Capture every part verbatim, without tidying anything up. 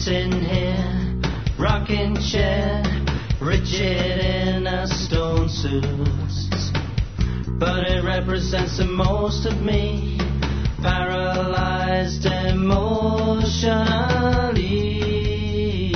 sitting here, rocking chair, rigid in a stone suit. But it represents the most of me, paralyzed emotionally.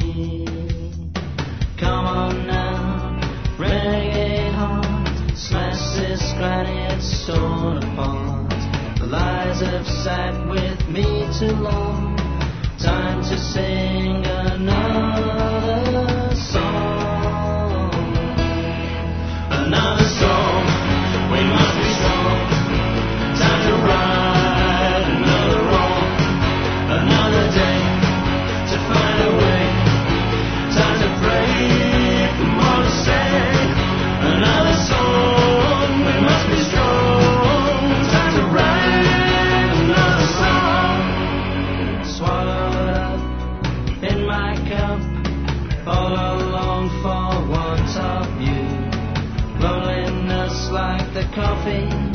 Come on now, renegade heart, smash this granite stone apart. The lies have sat with me too long. Time to sing another song. Another song. We must be strong. Time to right another wrong. Another day to find a way. Time to break the more to say. Another song. We must be strong. Time to write another song. Swallowed up in my cup, all alone for want of you. Loneliness like the coffee